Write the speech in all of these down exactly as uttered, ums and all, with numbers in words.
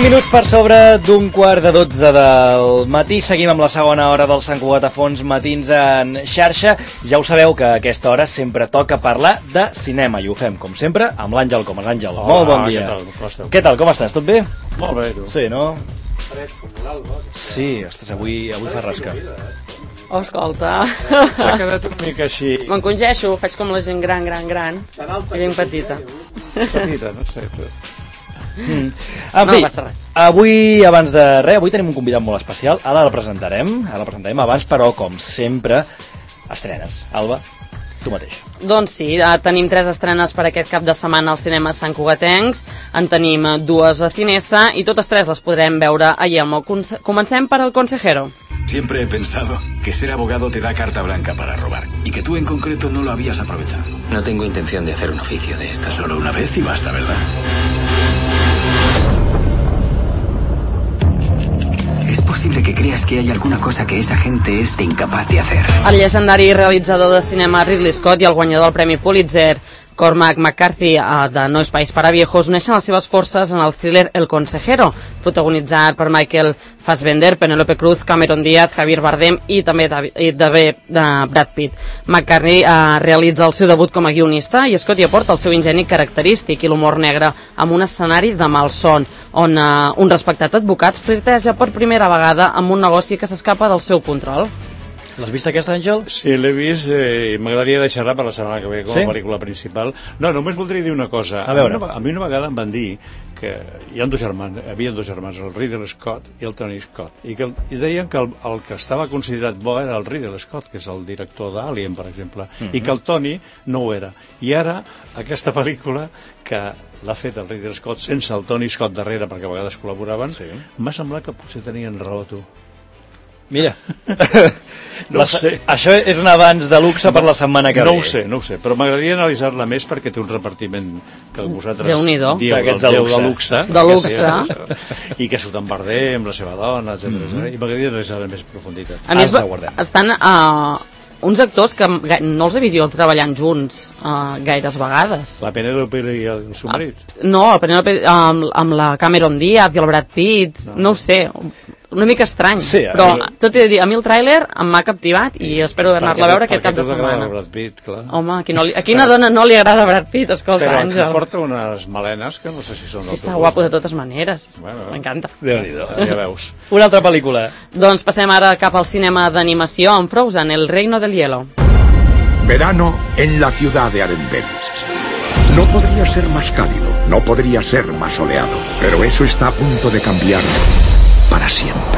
cinc minuts per sobre d'un quart de dotze del matí. Seguim amb la segona hora del Sant Cugat a Fons Matins en xarxa. Ja ho sabeu que a aquesta hora sempre toca parlar de cinema i ho fem, com sempre, amb l'Àngel Comas. Àngel, Hola, molt bon dia. Què tal? Com esteu? Què tal, com estàs? Tot bé? Molt bé, tu. Sí, no? Fresc, com l'Alba. Sí, ostres, avui, avui fa rasca. Oh, escolta, S'ha quedat una mica així... m'encongeixo, faig com la gent gran, gran, gran, i ben petita. petita, no sé. Tu. Mm. En No fi, passa res. avui, abans de res, avui tenim un convidat molt especial. Ara el presentarem, ara el presentarem abans, però, com sempre, estrenes. Alba, tu mateix. Doncs sí, eh, tenim tres estrenes per aquest cap de setmana als cinemes santcugatencs, en tenim eh, dues a Cinesa i totes tres les podrem veure a Yelmo. Conse- Comencem per El Consejero. Siempre he pensado que ser abogado te da carta blanca para robar y que tú en concreto no lo habías aprovechado. No tengo intención de hacer un oficio de estas. Solo una vez y basta, ¿verdad? Es posible que creas que hay alguna cosa que esa gente es incapaz de hacer. El llegendari realitzador de cinema Ridley Scott i el guanyador del Premi Pulitzer Cormac McCarthy eh, de No és país per a viejos uneixen les seves forces en el thriller El Consejero, protagonitzat per Michael Fassbender, Penélope Cruz, Cameron Diaz, Javier Bardem i també de, i de, de Brad Pitt. McCarthy eh, realitza el seu debut com a guionista i Scott hi aporta el seu ingeni característic i l'humor negre amb un escenari de malson, on eh, un respectat advocat flirteja per primera vegada amb un negoci que s'escapa del seu control. L'has vist aquesta, Àngel? Sí, l'he vist eh, i m'agradaria deixar-la per la setmana que ve com a Sí? pel·lícula principal. No, només voldria dir una cosa. A veure. mi una, a mi una vegada em van dir que hi ha dos germans, hi havia dos germans, el Ridley Scott i el Tony Scott, i, que el, i deien que el, el que estava considerat bo era el Ridley Scott, que és el director d'Alien, per exemple, Mhm. i que el Tony no ho era. I ara, aquesta pel·lícula, que l'ha fet el Ridley Scott sense el Tony Scott darrere, perquè a vegades col·laboraven, Sí. m'ha semblat que potser tenien raó, tu. Mira. No La- ho sé. Això és un avanç de luxe per la setmana que No ve. ho sé, no ho sé, però m'agradaria analitzar-la més perquè té un repartiment que vosaltres Déu-n'hi-do. dieu del D'aquests de Déu luxe. de luxe, De luxe. perquè sí, i que surt en Bardem amb la seva dona, etcètera etcètera, i m'agradaria analitzar-la més profunditat. A més, Ens la guardem. estan uh, uns actors que ga- no els he vist jo treballant junts uh, gaires vegades. La Penélope i el, el seu marit. No, el Penélope, amb, amb la Cameron Diaz i el Brad Pitt, no, no ho sé, una mica estrany, Sí, a però veure. tot he de dir, a mi el tràiler m'ha captivat i espero anar-la a veure aquest cap de Perquè tot agrada setmana. el Brad Pitt, clar. Home, a, qui no li, a quina dona no li agrada Brad Pitt, escolta, Però aquí Àngel. porta unes melenes que no sé si són Sí, del està teu guapo gust. de totes maneres, Bueno, m'encanta. Déu-n'hi-do. Ja veus. Una altra pel·lícula. Doncs passem ara cap al cinema d'animació amb Frozen, El Reino del Hielo. Verano en la ciudad de Arendelle. No podría ser más cálido, no podría ser más soleado, pero eso está a punto de cambiar para siempre.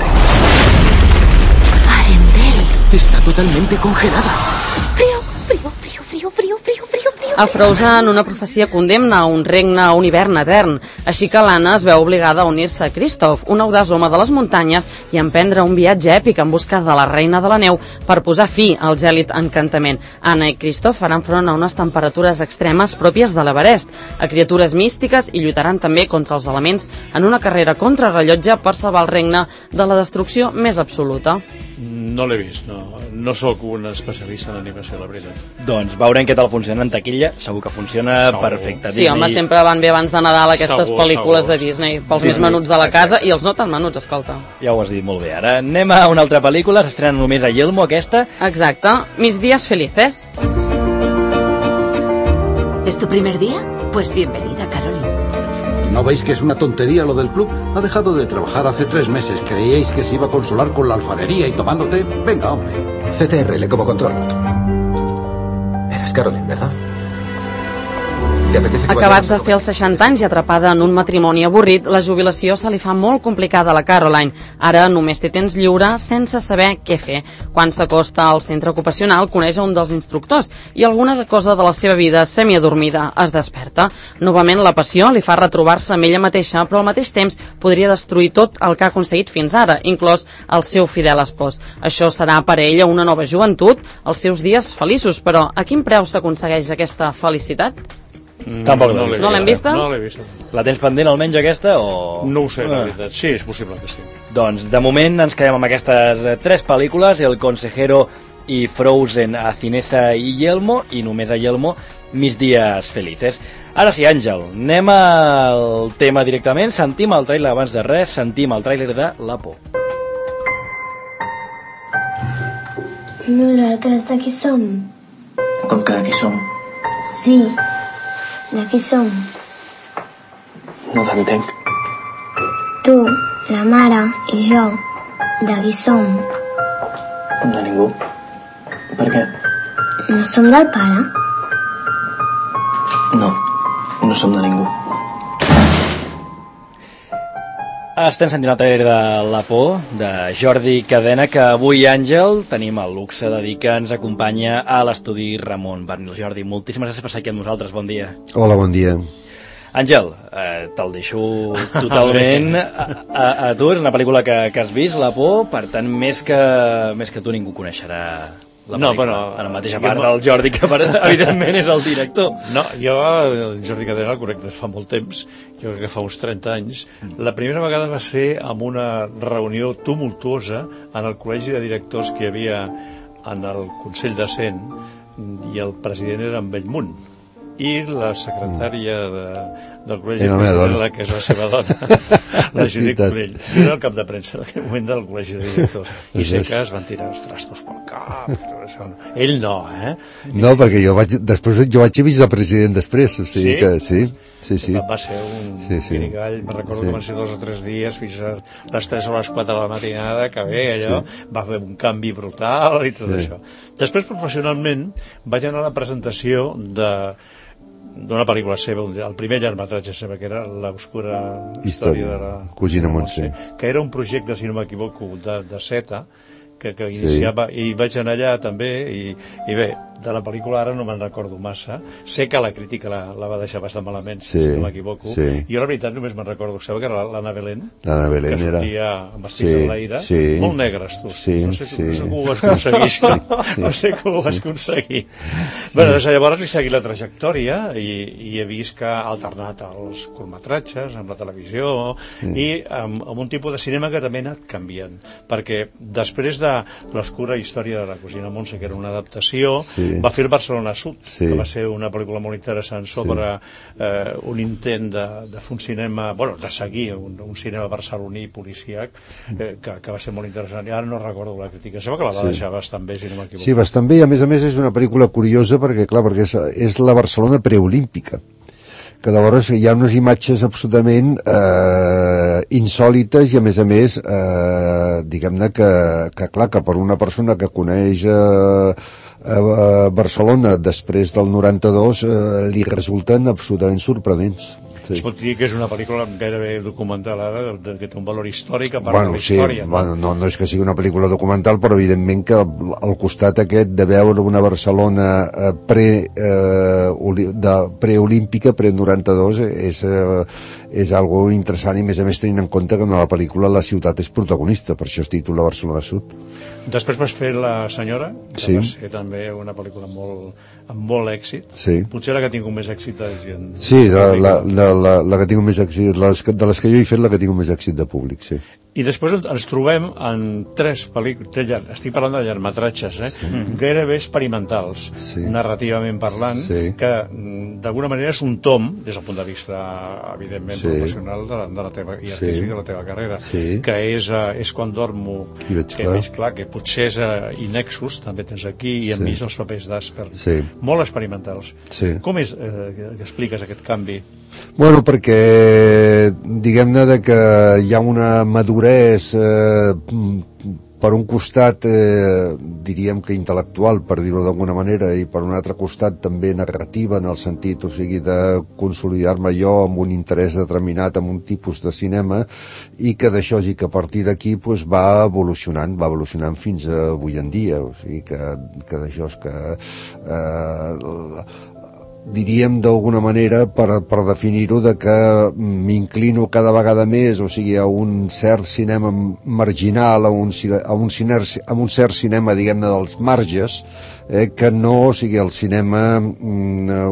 Arendelle. Está totalmente congelada. Frío, frío, frío, frío, frío, frío, frío, frío. A Frozen, una profecia condemna a un regne, a un hivern etern. Així que l'Anna es veu obligada a unir-se a Kristoff, un audaç home de les muntanyes, i emprendre un viatge èpic en busca de la reina de la neu per posar fi al gèlid encantament. Anna i Kristoff faran front a unes temperatures extremes pròpies de l'Everest, a criatures místiques i lluitaran també contra els elements en una carrera contrarrellotge per salvar el regne de la destrucció més absoluta. No l'he vist, no, no sóc un especialista en animació, la veritat. Doncs veurem què tal funciona en taquilla. Segur que funciona Segur. perfecte. Sí, home, sempre van bé abans de Nadal aquestes Segur, pel·lícules segur. de Disney, pels més Disney, menuts de la casa exacte. i els no tan menuts, escolta. Ja ho has dit molt bé. Ara anem a una altra pel·lícula. S'estrena només a Yelmo, aquesta. Exacte. Mis días felices. ¿Es tu primer día? Pues bienvenida, Caroline. ¿No veis que es una tontería lo del club? Ha dejado de trabajar hace tres meses. ¿Creíais que se iba a consolar con la alfarería y tomando té? Venga, hombre. C T R L como control. Eres Caroline, ¿verdad? ¿Te apetece que Acabat vayamos a de fer els seixanta anys i atrapada en un matrimoni avorrit, la jubilació se li fa molt complicada a la Caroline. Ara només té temps lliure sense saber què fer. Quan s'acosta al centre ocupacional, coneix a un dels instructors i alguna cosa de la seva vida semiadormida es desperta. Novament la passió li fa retrobar-se amb ella mateixa, però al mateix temps podria destruir tot el que ha aconseguit fins ara, inclòs el seu fidel espòs. Això serà per a ella una nova joventut, els seus dies feliços, però a quin preu s'aconsegueix aquesta felicitat? Mm, Tampoc no l'he l'he No l'hem vista? No l'he vista. La tens pendent almenys aquesta o...? No ho sé, la Ah. veritat. Sí, és possible que sí. Doncs de moment ens quedem amb aquestes eh, tres pel·lícules, El Consejero, i Frozen a Cinesa i Yelmo, i només a Yelmo Mis días felices. Ara sí, Àngel, anem al tema directament, sentim el tràiler abans de res, sentim el tràiler de La por. Nosaltres d'aquí som. Com que d'aquí som? Sí, d'aquí som. No t'entenc. Tu, la mare i jo, d'aquí som. De ningú. Per què? No som del pare? No, no som de ningú. Estem sentint el trailer de La por, de Jordi Cadena, que avui, Àngel, tenim el luxe de dir que ens acompanya a l'estudi Ramon Barnil. Jordi, moltíssimes gràcies per ser aquí amb nosaltres, bon dia. Hola, bon dia. Àngel, eh, te'l deixo totalment a, a, a tu, és una pel·lícula que, que has vist, La por, per tant, més que, més que tu ningú coneixerà la no, pel·lícula, però, a la mateixa part del Jordi, que evidentment és el director. No, jo, el Jordi Cadena, el correcte, fa molt temps, jo crec que fa uns trenta anys, la primera vegada va ser amb una reunió tumultuosa en el col·legi de directors que hi havia en el Consell de Cent, i el president era en Bellmunt, i la secretària de, del col·legi era que és la seva dona, la Judit Corell. Jo era el cap de premsa en aquell moment del col·legi de directors i sé que es van tirar els trastos pel cap. Ell no, eh? No, perquè jo vaig, després jo vaig ser vicepresident després, o sigui sí? que sí. Sí, sí. Va ser un sí, sí. pirigall, me'n recordo sí. que van ser dos o tres dies fins a les tres o les quatre de la matinada, que bé, allò, sí. va fer un canvi brutal i tot sí. això. Després, professionalment, vaig anar a la presentació de d'una pel·lícula seva, el primer llargmetratge seva, que era l'obscura història, història de la Cosina Montse, que era un projecte, si no m'equivoco, de, de Zeta, que, que iniciava, sí. i vaig anar allà també, i, i bé, de la pel·lícula ara no me'n recordo massa, sé que la crítica la, la va deixar bastant malament, sí, si no m'equivoco, sí. jo la veritat només me'n recordo, sabeu que era l'Anna Belén, l'Anna Belén que sortia era... amb vestits sí, de l'aire, sí, molt negres, tu, sí, no sé, sí. no sé com ho vas aconseguir, sí, sí, no sé com ho vas aconseguir. Sí. Bé, doncs llavors li segui la trajectòria i, i he vist que ha alternat els curtmetratges amb la televisió sí. i amb, amb un tipus de cinema que també ha anat canviant, perquè després de l'oscura història de la Cosina Montse, que era una adaptació, sí. va fer el Barcelona Sud, sí. que va ser una pel·lícula molt interessant sobre sí. eh, un intent de, de fer un cinema, bueno, de seguir un, un cinema barceloní policíac, eh, que, que va ser molt interessant. I ara no recordo la crítica, sembla que la va sí. deixar bastant bé, si no m'equivoco. Sí, bastant bé, i a més a més és una pel·lícula curiosa perquè, clar, perquè és, és la Barcelona preolímpica, que llavors hi ha unes imatges absolutament eh, insòlites i a més a més eh, diguem-ne que, que clar, que per una persona que coneix eh, a Barcelona després del noranta-dos eh, li resulten absolutament sorprenents. Sí. Es pot dir que és una pel·lícula gairebé documental ara, que té un valor històric a part bueno, de la història. Sí, no? Bueno, no, no és que sigui una pel·lícula documental, però evidentment que al costat aquest de veure una Barcelona eh, pre, eh, de, preolímpica, pre-noranta-dos, és, eh, és algo interessant i més a més tenint en compte que en la pel·lícula la ciutat és protagonista, per això es titula Barcelona Sud. Després vas fer La senyora, que sí. va ser també una pel·lícula molt, amb molt èxit. Sí. Potser la que ha tingut més èxit de gent. Sí, la, la, la, la, la que tinc més èxit, les, de les que jo he fet, la que tinc més èxit de públic, sí. I després ens trobem en tres pel·lícules, estic parlant de llargmetratges, eh? Sí. Gairebé experimentals, sí. narrativament parlant, sí. que d'alguna manera és un tom, des del punt de vista, evidentment, sí. professional de la, de la teva, i artístic sí. de la teva carrera, sí. que és, uh, és Quan dormo, que clar. Veig clar, que potser és uh, Inexus, també tens aquí, i hem sí. vist els papers d'Asper, sí. molt experimentals. Sí. Com és eh, que expliques aquest canvi? Bueno, perquè diguem-ne de que hi ha una maduresa eh, per un costat eh, diríem que intel·lectual, per dir-ho d'alguna manera, i per un altre costat també narrativa, en el sentit, o sigui, de consolidar-me jo amb un interès determinat en un tipus de cinema, i que d'això i que a partir d'aquí pues, va evolucionant, va evolucionant fins a avui en dia, o sigui, que, que d'això és que eh, diríem d'alguna manera per, per definir-ho de que m'inclino cada vegada més, o sigui, a un cert cinema marginal, a un, a un, ciner, a un cert cinema, diguem-ne, dels marges, eh, que no, o sigui, el cinema mm,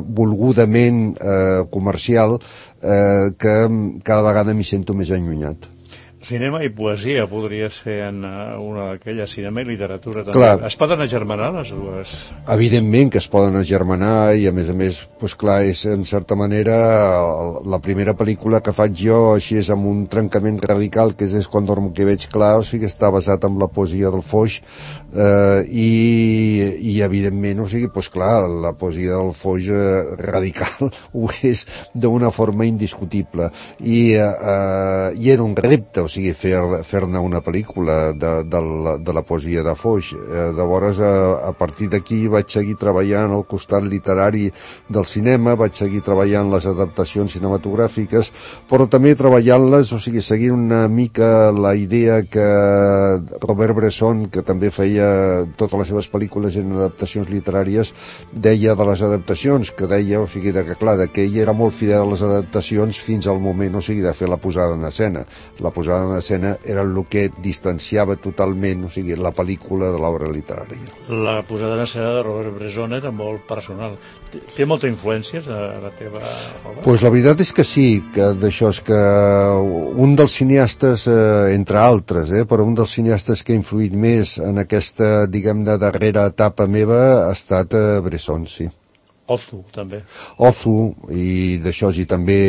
volgudament eh, comercial, eh, que cada vegada m'hi sento més allunyat. Cinema i poesia podria ser en una d'aquelles, cinema i literatura també. Clar. Es poden agermanar les dues? Evidentment que es poden agermanar i a més a més, doncs clar, és en certa manera la primera pel·lícula que faig jo així és amb un trencament radical que és, és Quan dormo que veig clar, o sigui, està basat en la poesia del Foix eh, i, i evidentment, o sigui, doncs clar, la poesia del Foix eh, radical ho és d'una forma indiscutible i, eh, i era un repte, o sigui, fer-ne fer una pel·lícula de, de, la, de la poesia de Foix. Eh, llavors, a, a partir d'aquí vaig seguir treballant al costat literari del cinema, vaig seguir treballant les adaptacions cinematogràfiques, però també treballant-les, o sigui, seguint una mica la idea que Robert Bresson, que també feia totes les seves pel·lícules en adaptacions literàries, deia de les adaptacions, que deia, o sigui, de que clar, de que ell era molt fidel a les adaptacions fins al moment, o sigui, de fer la posada en escena. La posada en escena era el que distanciava totalment, o sigui, la pel·lícula de l'obra literària. La posada en escena de Robert Bresson era molt personal. Té molta influència a la teva obra? Pues la veritat és que sí, que d'això és que un dels cineastes, eh, entre altres, eh, però un dels cineastes que ha influït més en aquesta, diguem-ne, darrera etapa meva ha estat eh, Bresson, sí. Ozu, també. Ozu, i d'això, i també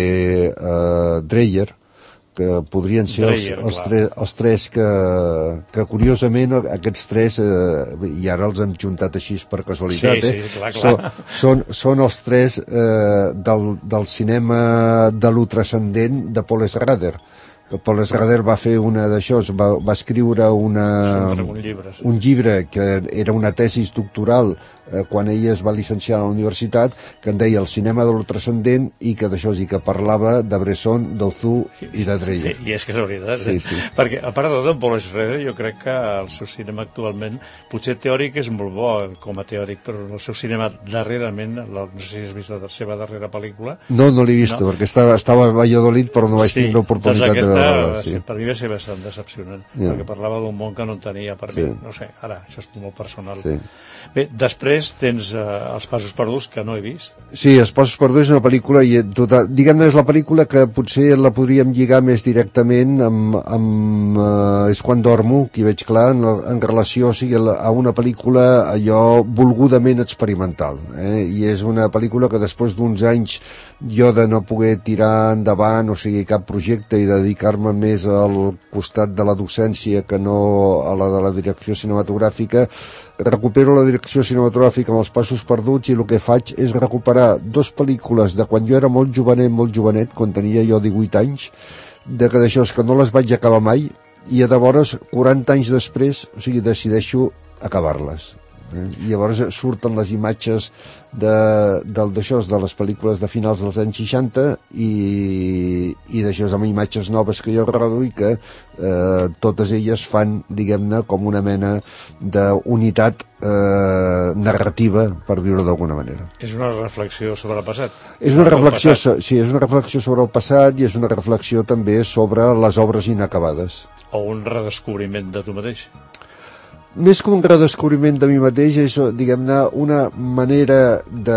eh, Dreyer, que podrien ser els, Dreyer, els, clar. tre, els tres que, que curiosament aquests tres, eh, i ara els hem juntat així per casualitat, sí, eh, sí, clar, clar. Són, són els tres eh, del, del cinema de lo transcendent de Paul Schrader. Que Paul Schrader va fer una d'això, va, va escriure una, un, llibre, sí. un llibre que era una tesis doctoral eh, quan ell es va llicenciar a la universitat, que en deia el cinema de lo transcendent i que d'això sí que parlava de Bresson, d'Ozu i de Dreyer. I, I és que és veritat, sí, eh? sí. Perquè a part de tot, en Paul Schrader, jo crec que el seu cinema actualment, potser teòric és molt bo com a teòric, però el seu cinema darrerament, no sé si has vist la seva darrera pel·lícula. No, no l'he vist, no? Perquè estava, estava a Valladolid, però no vaig sí, tenir l'oportunitat doncs aquesta, de veure-la. Sí. Per mi va ser bastant decepcionant, yeah. perquè parlava d'un món que no tenia per sí. mi. No sé, ara, això és molt personal. Sí. Bé, després tens uh, Els passos perduts, que no he vist. Sí, Els passos perduts és una pel·lícula, i tota, diguem-ne, és la pel·lícula que potser la podríem lligar més directament amb, amb uh, És quan dormo, que hi veig clar, en, en relació o sigui, a una pel·lícula allò volgudament experimental. Eh? I és una pel·lícula que després d'uns anys jo de no poder tirar endavant, o sigui, cap projecte i dedicar-me més al costat de la docència que no a la de la direcció cinematogràfica, recupero la direcció cinematogràfica amb Els passos perduts i el que faig és recuperar dos pel·lícules de quan jo era molt jovenet, molt jovenet, quan tenia jo divuit anys, de que d'això és que no les vaig acabar mai i llavors, quaranta anys després, o sigui, decideixo acabar-les. Eh? I llavors surten les imatges de, de, d'això, de les pel·lícules de finals dels anys seixanta i, i d'això amb imatges noves que jo reduï que eh, totes elles fan, diguem-ne, com una mena d'unitat eh, narrativa, per dir-ho d'alguna manera. És una reflexió sobre el passat? És una reflexió, sí, és una reflexió sobre el passat i és una reflexió també sobre les obres inacabades. O un redescobriment de tu mateix? Més que un redescobriment de mi mateix és, diguem-ne, una manera de,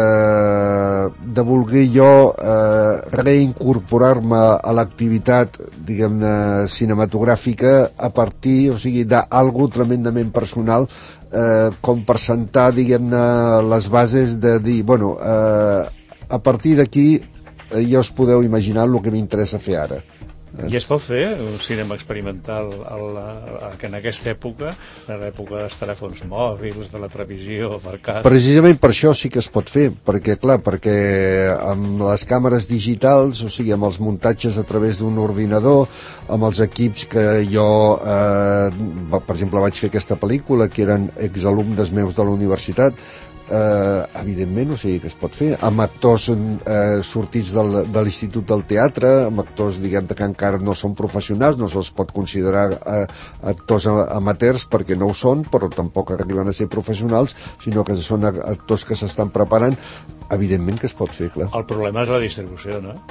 de voler jo eh, reincorporar-me a l'activitat, diguem-ne, cinematogràfica a partir, o sigui, d'algo tremendament personal, eh, com per sentar, diguem-ne, les bases de dir, bueno, eh, a partir d'aquí eh, ja us podeu imaginar el que m'interessa fer ara. I es pot fer un cinema experimental a la, a, que en aquesta època, en l'època dels telèfons mòbils, de la televisió, per cas... Precisament per això sí que es pot fer, perquè, clar, perquè amb les càmeres digitals, o sigui, amb els muntatges a través d'un ordinador, amb els equips que jo, eh, per exemple, vaig fer aquesta pel·lícula, que eren exalumnes meus de la universitat, Eh, evidentment, o sigui que es pot fer amb actors eh, sortits del, de l'Institut del Teatre, amb actors, diguem, que encara no són professionals, no se'ls pot considerar eh, actors amateurs perquè no ho són, però tampoc arriben a ser professionals, sinó que són actors que s'estan preparant. Evidentment que es pot fer, clar. El problema és la distribució, no?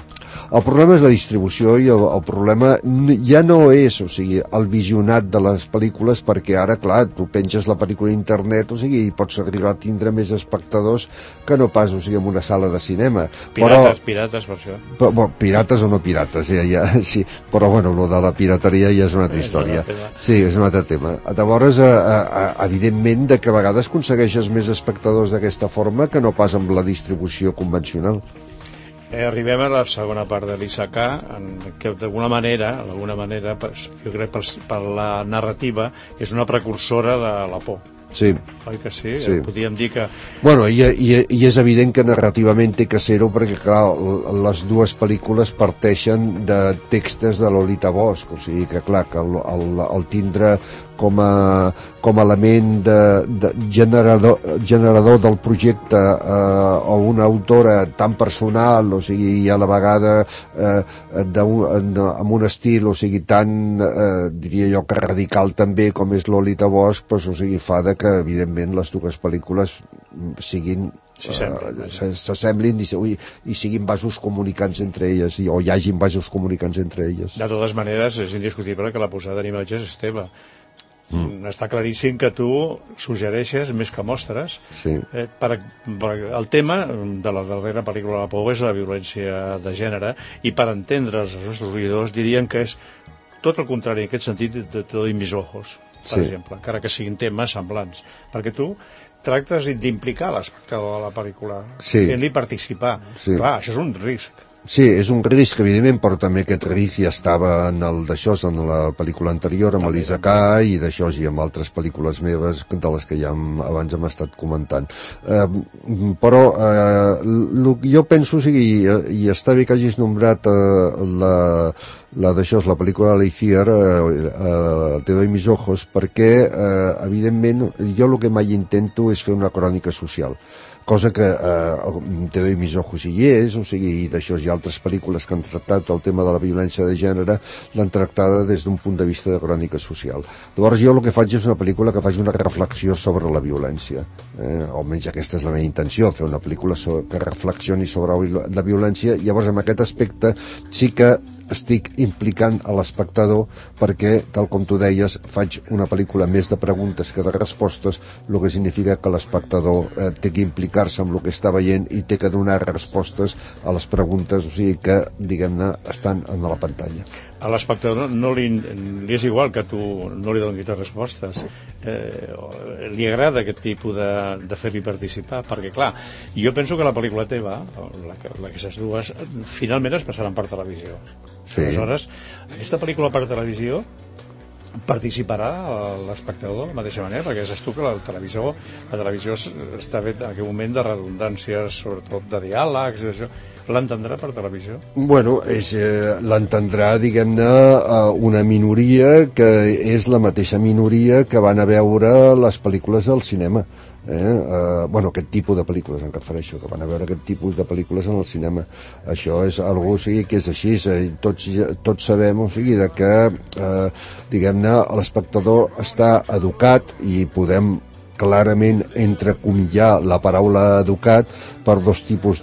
El problema és la distribució i el, el problema ja no és, o sigui, el visionat de les pel·lícules, perquè ara, clar, tu penges la pel·lícula a internet, o sigui, i pots arribar a tindre més espectadors que no pas, o sigui, en una sala de cinema. Pirates, però, pirates, per això. Però, bueno, pirates o no pirates, ja, ja, sí, però bueno, lo de la pirateria ja és una altra història. Sí, és un altre tema. Llavors, eh, eh, evidentment, de que a vegades aconsegueixes més espectadors d'aquesta forma que no pas amb la distribució convencional. Eh, arribem a la segona part de l'I S A K, en que d'alguna manera, d'alguna manera, jo crec per, per la narrativa, és una precursora de la por. Sí. Oi que sí? Sí. Podríem dir que... Bueno, i, i, i és evident que narrativament té que ser-ho perquè, clar, les dues pel·lícules parteixen de textos de Lolita Bosch, o sigui que, clar, que el, el, el tindre com a, com a element de, de generador, generador del projecte eh, o una autora tan personal, o sigui, i a la vegada eh, de, de, amb un estil, o sigui, tan, eh, diria jo, que radical també com és Lolita Bosch, pues, o sigui, fa de que, evidentment, les dues pel·lícules siguin s'assemblin i, i siguin vasos comunicants entre elles, o hi hagin vasos comunicants entre elles. De totes maneres, és indiscutible que la posada d'imatges és teva. Mm. Està claríssim que tu suggereixes més que mostres. Sí. Eh, per, per, el tema de la darrera pel·lícula La por és la violència de gènere, i per entendre's els nostres oïdors dirien que és tot el contrari en aquest sentit de Te doy mis ojos, per sí. exemple, encara que siguin temes semblants, perquè tu tractes d'implicar l'espectador de la pel·lícula, sí. fent-li participar. Sí. Clar, això és un risc. Sí, és un risc, evidentment, però també aquest risc ja estava en el d'això, en la pel·lícula anterior, amb l'I S A K, i d'això, i amb altres pel·lícules meves, de les que ja hem, abans hem estat comentant. Eh, però eh, jo penso, o sigui, i està bé que hagis nombrat eh, la, la d'això, la pel·lícula de l'Iciar, eh, eh, Te doy mis ojos, perquè, eh, evidentment, jo el que mai intento és fer una crònica social, cosa que eh, Te doy mis ojos hi és, o sigui, i d'això hi ha altres pel·lícules que han tractat el tema de la violència de gènere, l'han tractada des d'un punt de vista de crònica social. Llavors jo el que faig és una pel·lícula que faci una reflexió sobre la violència, eh, almenys aquesta és la meva intenció, fer una pel·lícula so que reflexioni sobre la violència. Llavors en aquest aspecte sí que estic implicant a l'espectador perquè, tal com tu deies, faig una pel·lícula més de preguntes que de respostes, el que significa que l'espectador eh, té que implicar-se amb el que està veient i té que donar respostes a les preguntes, o sigui que, diguem-ne, estan en la pantalla. A l'espectador no li, li és igual que tu no li donis respostes, eh, li agrada aquest tipus de, de fer-li participar, perquè clar, jo penso que la pel·lícula teva, la que, la que ses dues, finalment es passaran per televisió. Sí. Aleshores, aquesta pel·lícula per televisió participarà l'espectador de la mateixa manera, perquè és tu que la televisió la televisió està fet en aquest moment de redundàncies, sobretot de diàlegs, d'això. L'entendrà per televisió? Bueno, és, eh, l'entendrà, diguem-ne, una minoria que és la mateixa minoria que van a veure les pel·lícules al cinema. Eh? Eh, bueno, aquest tipus de pel·lícules em refereixo, que van a veure aquest tipus de pel·lícules en el cinema. Això és algo, o sigui, que és així, eh, tots, tots sabem, o sigui, de que eh, diguem-ne, l'espectador està educat i podem clarament entrecomillar la paraula educat per dos tipus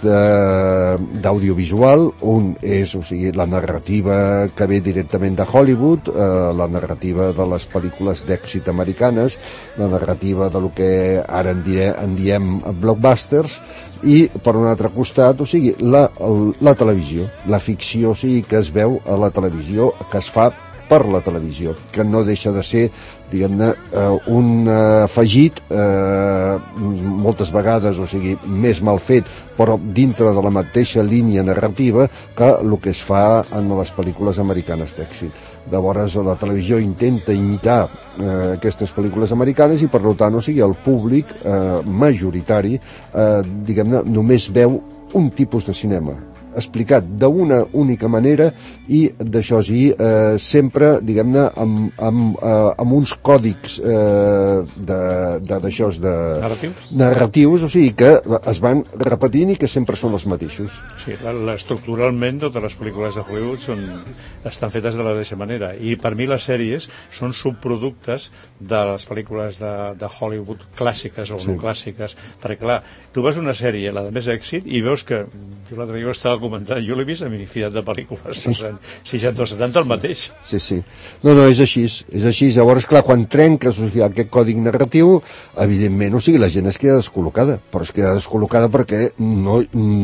d'audiovisual. Un és, o sigui, la narrativa que ve directament de Hollywood, eh, la narrativa de les pel·lícules d'èxit americanes, la narrativa de lo que ara en, dire, en diem blockbusters, i per un altre costat, o sigui, la, la televisió, la ficció, o sigui, que es veu a la televisió, que es fa per la televisió, que no deixa de ser, diguem-ne, eh, un eh, afegit eh, moltes vegades, o sigui, més mal fet, però dintre de la mateixa línia narrativa que el que es fa en les pel·lícules americanes d'èxit. Llavors la televisió intenta imitar eh, aquestes pel·lícules americanes i per tant, o sigui, el públic eh, majoritari eh, diguem-ne, només veu un tipus de cinema explicat d'una única manera i d'això sí, eh, sempre, diguem-ne, amb, amb, eh, amb uns còdics eh, d'això de, de, narratius? narratius, o sigui, que es van repetint i que sempre són els mateixos. Sí, estructuralment totes les pel·lícules de Hollywood són, estan fetes de la mateixa manera, i per mi les sèries són subproductes de les pel·lícules de, de Hollywood clàssiques o sí. no clàssiques, perquè clar, tu veus una sèrie, la de més èxit, i veus que Jo l'altre dia estava comentant, jo l'he vist amb infinitat de pel·lícules, sí. seixanta o setanta el mateix. Sí, sí. No, no, és així, és així. Llavors, clar, quan trenques o sigui, aquest còdic narratiu, evidentment, o sigui, la gent es queda descol·locada, però es queda descol·locada perquè no,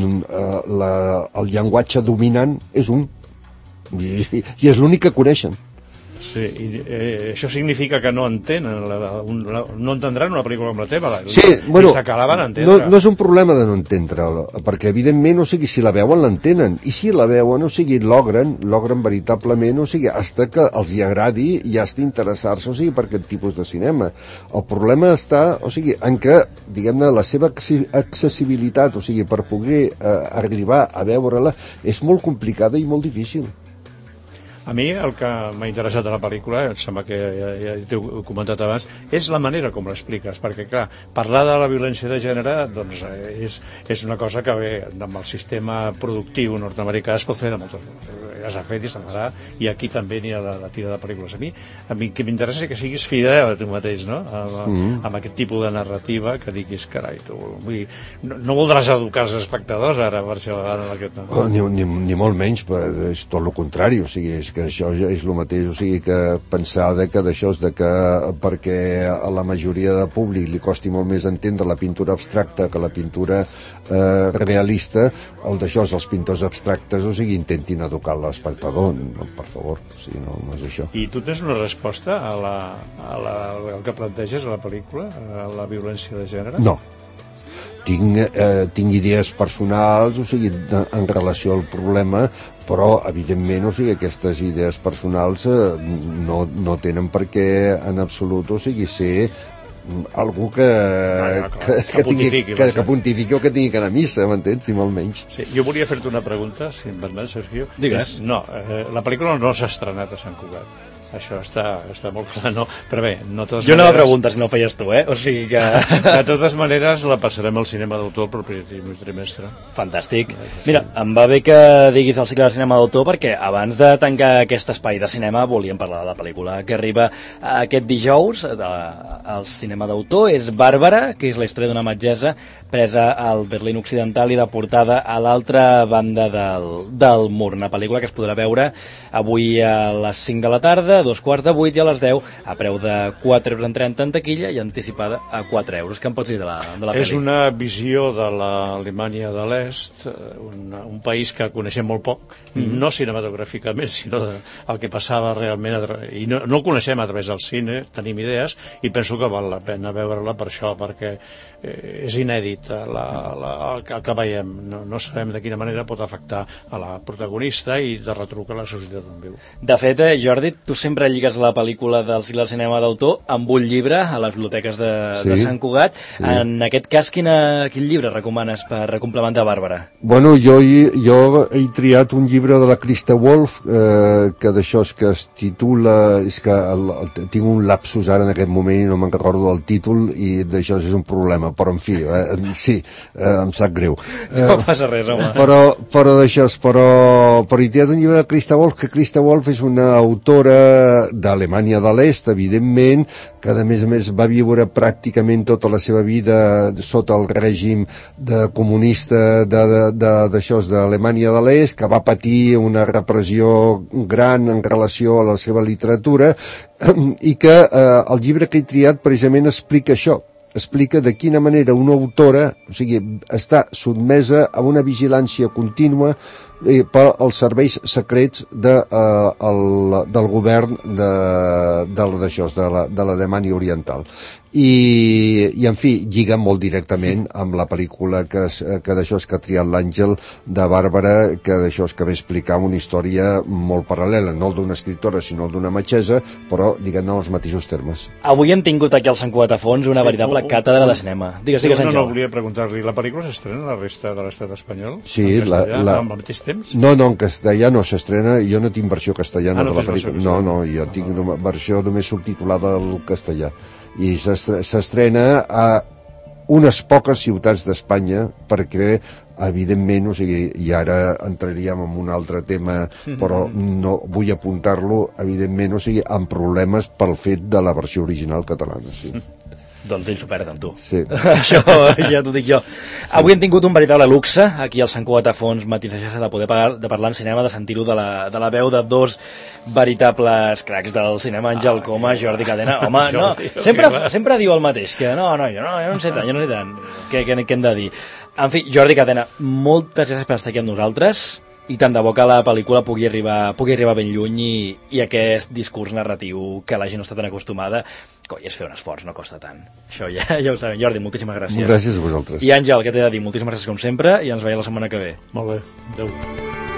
la, el llenguatge dominant és un, i, i és l'únic que coneixen. Sí, i eh, això significa que no entenen, la, un, la, no entendran una pel·lícula com la teva, la, sí, bueno, i s'acabaven d'entendre. No, no és un problema de no entendre, perquè evidentment, o sigui, si la veuen l'entenen, i si la veuen, o sigui, logren, logren veritablement, o sigui, hasta que els hi agradi i hasta interessar-se, o sigui, per aquest tipus de cinema. El problema està, o sigui, en que, diguem-ne, la seva accessibilitat, o sigui, per poder eh, arribar a veure-la, és molt complicada i molt difícil. A mi el que m'ha interessat a la pel·lícula, em sembla que ja, ja t'ho he comentat abans, és la manera com l'expliques, perquè clar, parlar de la violència de gènere doncs, és, és una cosa que bé, amb el sistema productiu nord-americà es pot fer de moltes coses, ja s'ha fet i se'n farà, i aquí també n'hi ha la, la tira de pel·lícules. A mi, a mi que m'interessa és que siguis fidel a tu mateix, no? Amb, mm. amb aquest tipus de narrativa, que diguis, carai, tu, vull dir, no, no voldràs educar els espectadors ara per si a vegades aquest... Oh, ni, ni, ni molt menys, és tot el contrari, o sigui, és que això ja és el mateix, o sigui que pensar de que d'això és de que perquè a la majoria de públic li costi molt més entendre la pintura abstracta que la pintura eh, realista, el d'això és els pintors abstractes, o sigui, intentin educar l'espectador, no, per favor, o sigui, no, no és això. I tu tens una resposta a la, a la, al que planteges a la pel·lícula, a la violència de gènere? No. Tinc, eh, tinc idees personals, o sigui, de, en relació al problema, però, evidentment, o sigui, aquestes idees personals eh, no, no tenen per què, en absolut, o sigui, ser algú que, ah, que, que, que, pontifiqui, que, que pontifiqui o que tingui que anar a missa, m'entens, si molt menys. Sí, jo volia fer-te una pregunta, si em permet, Sergio. Digues. És, no, eh, la pel·lícula no s'ha estrenat a Sant Cugat. Això està, està molt clar, no? Però bé, no totes jo maneres... no la pregunta si no ho feies tu, eh? O sigui que... De totes maneres, la passarem al cinema d'autor el proper trimestre. Fantàstic. Mira, em va bé que diguis el cicle de cinema d'autor perquè abans de tancar aquest espai de cinema volíem parlar de la pel·lícula que arriba aquest dijous de, al cinema d'autor. És Bàrbara, que és la història d'una metgessa presa al Berlín Occidental i deportada a l'altra banda del, del mur. Una pel·lícula que es podrà veure avui a les cinc de la tarda, a dos quarts de vuit i a les deu a preu de quatre euros trenta en taquilla i anticipada a quatre euros. Què em pots dir de la, de la pel·li? És una visió de l'Alemanya de l'Est, un, un país que coneixem molt poc, mm-hmm. no cinematogràficament, sinó de, el que passava realment, i no, no el coneixem a través del cine, tenim idees, i penso que val la pena veure-la per això, perquè eh, és inèdit la, la, el, que, el que veiem. No, no sabem de quina manera pot afectar a la protagonista i de retruc a la societat on viu. De fet, eh, Jordi, tu sempre lligues la pel·lícula del cicle de cinema d'autor amb un llibre a les biblioteques de, sí, de Sant Cugat. Sí. En aquest cas, quina, quin llibre recomanes per complementar Bàrbara? Bueno, jo, jo he triat un llibre de la Christa Wolf, eh, que d'això és que es titula... És que el, el, tinc un lapsus ara en aquest moment i no me'n recordo del títol i d'això és un problema, però en fi, eh, sí, eh, em sap greu. Eh, no passa res, home. Però, però d'això, però, però he triat un llibre de Christa Wolf, que Christa Wolf és una autora d'Alemanya de l'Est, evidentment, que a més a més va viure pràcticament tota la seva vida sota el règim de comunista d'això d'Alemanya de l'Est, que va patir una repressió gran en relació a la seva literatura i que eh, el llibre que he triat precisament explica això, explica de quina manera una autora, o sigui, està sotmesa a una vigilància contínua eh, pels serveis secrets de, eh, el, del govern de, de, d'això, de l'Alemanya Oriental. I, i en fi, lliga molt directament amb la pel·lícula que, que d'això és que ha triat l'Àngel de Bàrbara, que d'això és que ve explicar una història molt paral·lela, no d'una escriptora sinó d'una metgessa, però diguem-ne en els mateixos termes. Avui hem tingut aquí al Sant Cugat a Fons una sí, veritable un, càtedra de cinema. Digues, sí, digues, no, Àngel. No, volia preguntar-li, la pel·lícula s'estrena a la resta de l'estat espanyol? Sí, en castellà, la, la... al mateix temps? No, no, en castellà no s'estrena, jo no tinc versió castellana ah, no, de la pel·lícula. No, no, jo tinc una versió només subtitulada al castellà. I s'estrena a unes poques ciutats d'Espanya perquè, evidentment, o sigui, i ara entraríem en un altre tema, però no vull apuntar-lo, evidentment, o sigui, amb problemes pel fet de la versió original catalana, sí. Doncs ells ho perden, tu. Sí. Això ja t'ho dic jo. Avui hem tingut un veritable luxe, aquí al Sant Cugat a Fons, Matins a Xarxa, de poder parlar, de parlar en cinema, de sentir-ho de, la, de la veu de dos veritables cracs del cinema, Àngel Coma, Jordi Cadena. Home, no, sempre, sempre diu el mateix, que no, no, jo no, jo no en sé tant, jo no en sé tant. Què, què, què hem de dir? En fi, Jordi Cadena, moltes gràcies per estar aquí amb nosaltres, i tant de bo que la pel·lícula pugui arribar, pugui arribar ben lluny i, i aquest discurs narratiu que la gent no està tan acostumada, coi, és fer un esforç, no costa tant. Això ja, ja ho sabem. Jordi, moltíssimes gràcies. Gràcies a vosaltres. I Àngel, què t'he de dir? Moltíssimes gràcies com sempre i ens veiem la setmana que ve. Molt bé, adeu.